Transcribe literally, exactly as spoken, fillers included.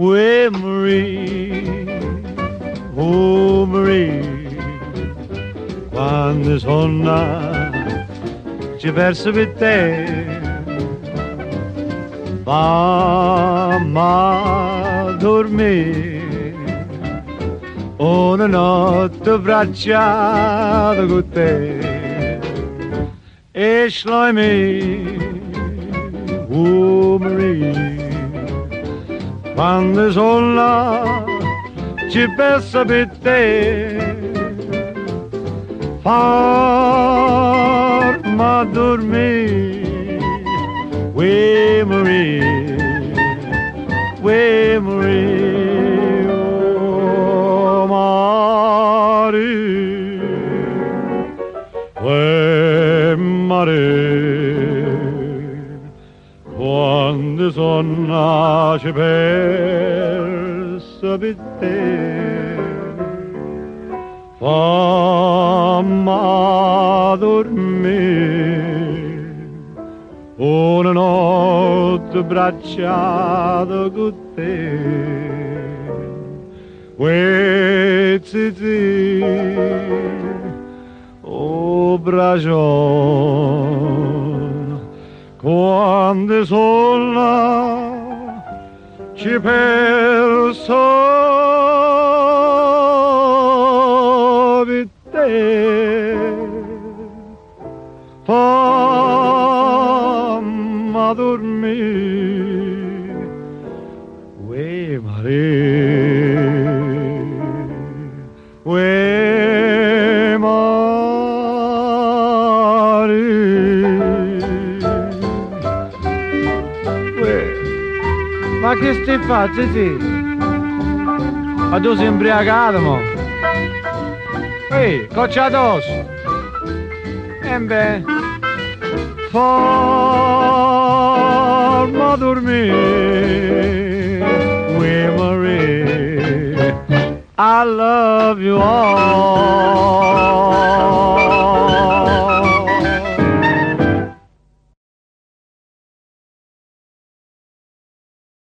Uè Marie, oh Marie, quando sono ci perso per te, fammi dormire, una notte abbracciata con te, e schloi me, oh Marie, quando sono là ci penso per te, farmi dormire, uè Marie, uè Marie, oh Marie, uè Marie, quando sono ci perso per te, fammi dormire, una notte abbracciata con te, uè zizi, oh bracione, quando sono là ci perso per te, fammi dormire, uè Marie, uè Marie, uè. Ma che stai facendo, sì? Ma tu sei imbriacato, mo? Ehi, coccia addosso! E beh, fammi dormire, uè Marie, I love you all.